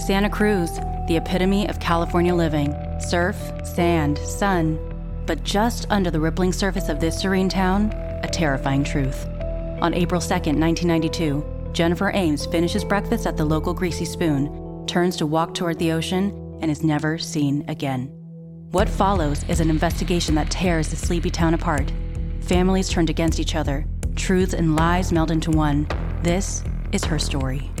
Santa Cruz, the epitome of California living. Surf, sand, sun. But just under the rippling surface of this serene town, a terrifying truth. On April 2nd, 1992, Jennifer Ames finishes breakfast at the local Greasy Spoon, turns to walk toward the ocean, and is never seen again. What follows is an investigation that tears the sleepy town apart. Families turned against each other. Truths and lies meld into one. This is her story.